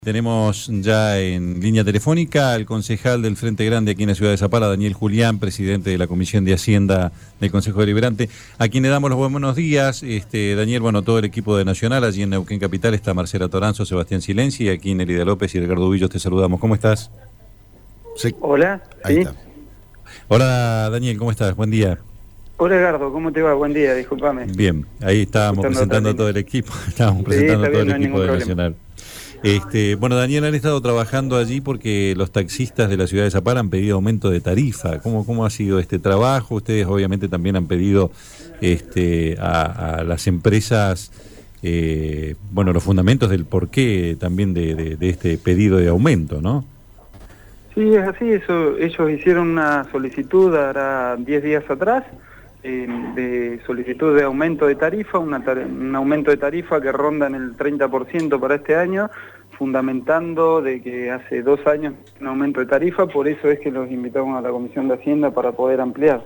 Tenemos ya en línea telefónica al concejal del Frente Grande aquí en la ciudad de Zapala, Daniel Julián, presidente de la Comisión de Hacienda del Consejo Deliberante, a quien le damos los buenos días. Daniel, todo el equipo de Nacional, allí en Neuquén Capital está Marcela Toranzo, Sebastián Silenzi, y aquí Nerida López y Ricardo Villos te saludamos. ¿Cómo estás? Sí. Hola, ahí ¿sí? está. Hola Daniel, ¿cómo estás? Buen día. Hola Edgardo, ¿cómo te va? Buen día, discúlpame. Bien, ahí estábamos presentando a todo el equipo, estábamos presentando a todo el equipo de Nacional. Daniel, han estado trabajando allí porque los taxistas de la ciudad de Zapala han pedido aumento de tarifa. ¿Cómo ha sido este trabajo? Ustedes obviamente también han pedido a las empresas los fundamentos del porqué también de este pedido de aumento, ¿no? Sí, es así, ellos hicieron una solicitud hará 10 días atrás, de solicitud de aumento de tarifa, un aumento de tarifa que ronda en el 30% para este año, fundamentando de que hace 2 años un aumento de tarifa, por eso es que los invitamos a la Comisión de Hacienda para poder ampliar.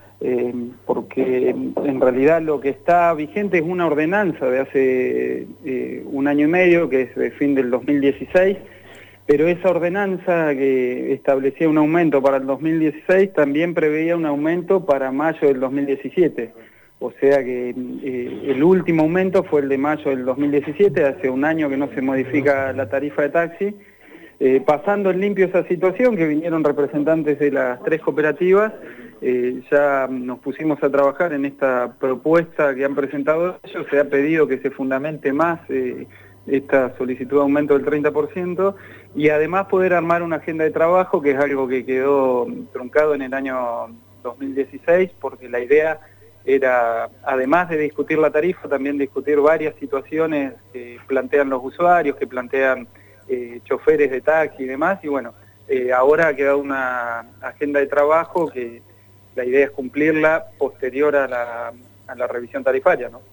Porque en realidad lo que está vigente es una ordenanza de hace 1 año y medio, que es de fin del 2016, pero esa ordenanza que establecía un aumento para el 2016 también preveía un aumento para mayo del 2017. O sea que el último aumento fue el de mayo del 2017, hace 1 año que no se modifica la tarifa de taxi. Pasando en limpio esa situación, que vinieron representantes de las 3 cooperativas, ya nos pusimos a trabajar en esta propuesta que han presentado ellos. Se ha pedido que se fundamente más esta solicitud de aumento del 30%, y además poder armar una agenda de trabajo, que es algo que quedó truncado en el año 2016, porque la idea era, además de discutir la tarifa, también discutir varias situaciones que plantean los usuarios, que plantean choferes de taxi y demás, y ahora ha quedado una agenda de trabajo que la idea es cumplirla posterior a la revisión tarifaria, ¿no?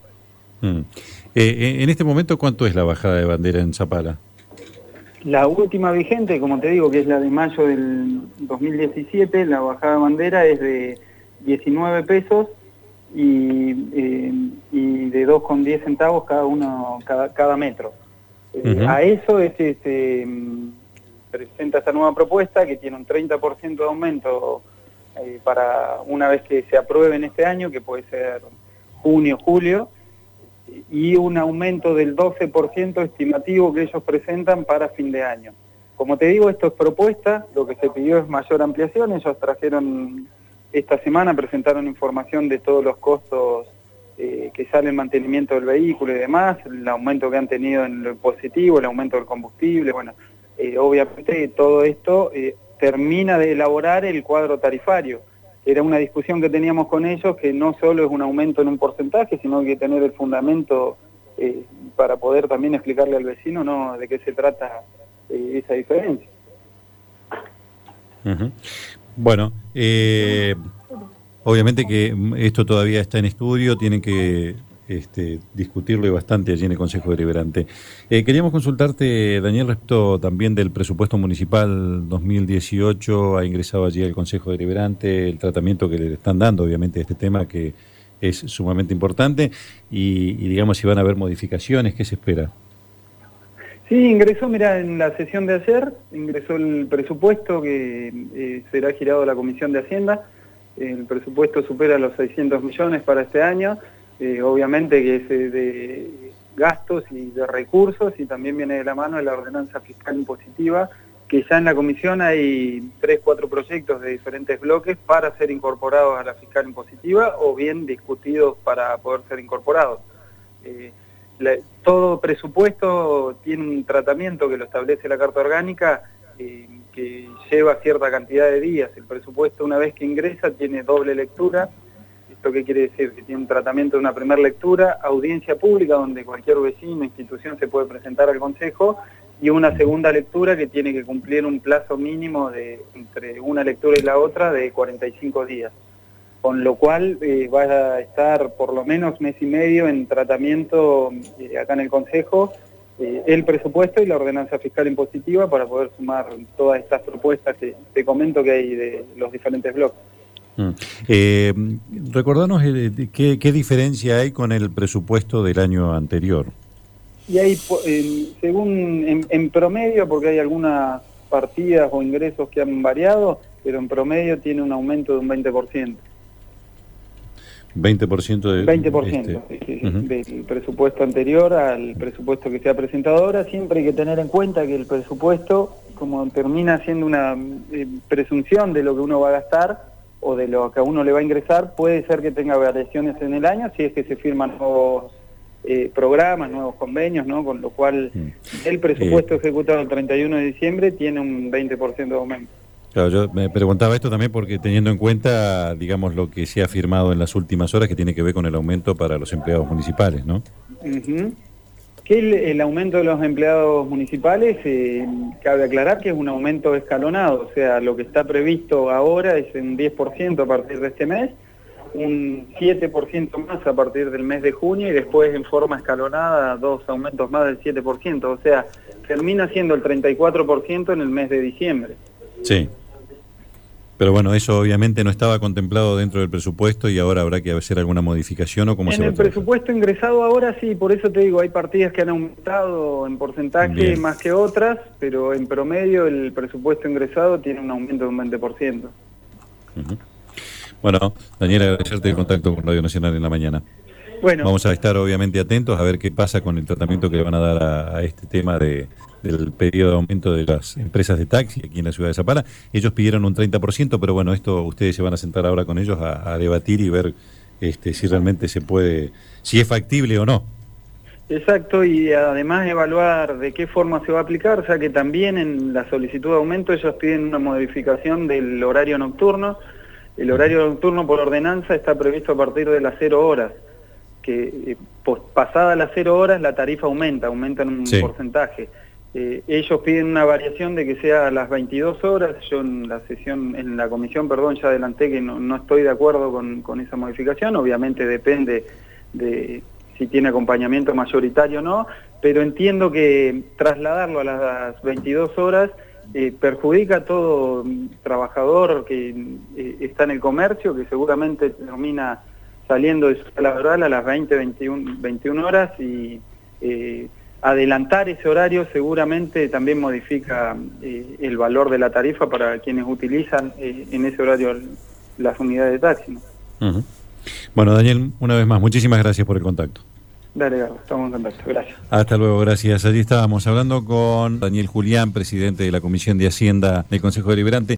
En este momento, ¿cuánto es la bajada de bandera en Zapala? La última vigente, como te digo, que es la de mayo del 2017, la bajada de bandera es de 19 pesos y de 2,10 centavos cada metro. A eso presenta esta nueva propuesta que tiene un 30% de aumento para una vez que se apruebe en este año, que puede ser junio, julio, y un aumento del 12% estimativo que ellos presentan para fin de año. Como te digo, esto es propuesta, lo que se pidió es mayor ampliación. Ellos trajeron esta semana, presentaron información de todos los costos que sale el mantenimiento del vehículo y demás, el aumento que han tenido en lo positivo, el aumento del combustible. Obviamente todo esto termina de elaborar el cuadro tarifario. Era una discusión que teníamos con ellos, que no solo es un aumento en un porcentaje, sino que hay que tener el fundamento para poder también explicarle al vecino, ¿no?, de qué se trata esa diferencia. Obviamente que esto todavía está en estudio, tienen que discutirlo bastante allí en el Consejo Deliberante. Queríamos consultarte, Daniel, respecto también del presupuesto municipal 2018, ha ingresado allí el Consejo Deliberante, el tratamiento que le están dando, obviamente, a este tema que es sumamente importante, y digamos, si van a haber modificaciones, ¿qué se espera? Sí, ingresó, en la sesión de ayer, ingresó el presupuesto que será girado a la Comisión de Hacienda. El presupuesto supera los 600 millones para este año. Obviamente que es de gastos y de recursos, y también viene de la mano de la ordenanza fiscal impositiva, que ya en la comisión hay 3, 4 proyectos de diferentes bloques para ser incorporados a la fiscal impositiva, o bien discutidos para poder ser incorporados. Todo presupuesto tiene un tratamiento que lo establece la Carta Orgánica, que lleva cierta cantidad de días. El presupuesto, una vez que ingresa, tiene doble lectura. ¿Esto qué quiere decir? Que tiene un tratamiento de una primera lectura, audiencia pública, donde cualquier vecino, institución se puede presentar al Consejo, y una segunda lectura que tiene que cumplir un plazo mínimo de entre una lectura y la otra de 45 días. Con lo cual va a estar por lo menos 1 mes y medio en tratamiento acá en el Consejo, el presupuesto y la ordenanza fiscal impositiva, para poder sumar todas estas propuestas que te comento que hay de los diferentes bloques. Recordanos qué diferencia hay con el presupuesto del año anterior. Y hay, según en promedio, porque hay algunas partidas o ingresos que han variado, pero en promedio tiene un aumento de un 20%. 20% de... 20% del presupuesto anterior al presupuesto que se ha presentado ahora. Siempre hay que tener en cuenta que el presupuesto, como termina siendo una presunción de lo que uno va a gastar o de lo que a uno le va a ingresar, puede ser que tenga variaciones en el año si es que se firman nuevos programas, nuevos convenios, ¿no? Con lo cual el presupuesto ejecutado el 31 de diciembre tiene un 20% de aumento. Claro, yo me preguntaba esto también porque teniendo en cuenta, digamos, lo que se ha firmado en las últimas horas, que tiene que ver con el aumento para los empleados municipales, ¿no? Que el aumento de los empleados municipales, cabe aclarar que es un aumento escalonado, o sea, lo que está previsto ahora es un 10% a partir de este mes, un 7% más a partir del mes de junio y después en forma escalonada 2 aumentos más del 7%, o sea, termina siendo el 34% en el mes de diciembre. Sí. Pero bueno, eso obviamente no estaba contemplado dentro del presupuesto y ahora habrá que hacer alguna modificación o cómo se va a trabajar. En el presupuesto ingresado ahora sí, por eso te digo, hay partidas que han aumentado en porcentaje más que otras, pero en promedio el presupuesto ingresado tiene un aumento de un 20%. Bueno, Daniel, agradecerte el contacto con Radio Nacional en la mañana. Bueno, vamos a estar obviamente atentos a ver qué pasa con el tratamiento que le van a dar a este tema del pedido de aumento de las empresas de taxi aquí en la ciudad de Zapala. Ellos pidieron un 30%, pero bueno, esto ustedes se van a sentar ahora con ellos a debatir y ver si realmente se puede, si es factible o no. Exacto, y además evaluar de qué forma se va a aplicar, o sea que también en la solicitud de aumento ellos piden una modificación del horario nocturno. El horario nocturno por ordenanza está previsto a partir de las 0 horas, que pasadas las 0 horas la tarifa aumenta en un porcentaje. Ellos piden una variación de que sea a las 22 horas, yo en la comisión, ya adelanté que no estoy de acuerdo con esa modificación, obviamente depende de si tiene acompañamiento mayoritario o no, pero entiendo que trasladarlo a las 22 horas perjudica a todo trabajador que está en el comercio, que seguramente termina saliendo de su hora laboral a las 21 horas y adelantar ese horario seguramente también modifica el valor de la tarifa para quienes utilizan en ese horario las unidades de taxi, ¿no? Bueno, Daniel, una vez más, muchísimas gracias por el contacto. Dale, Carlos, estamos en contacto. Gracias. Hasta luego, gracias. Allí estábamos hablando con Daniel Julián, presidente de la Comisión de Hacienda del Consejo Deliberante.